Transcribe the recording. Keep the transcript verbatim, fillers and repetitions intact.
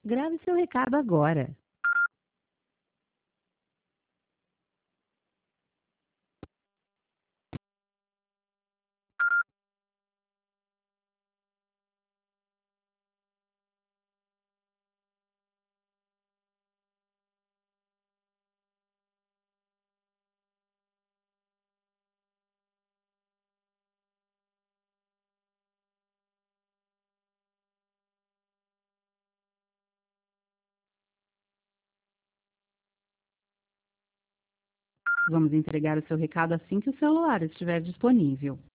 Grave seu recado agora. Vamos entregar o seu recado assim que o celular estiver disponível.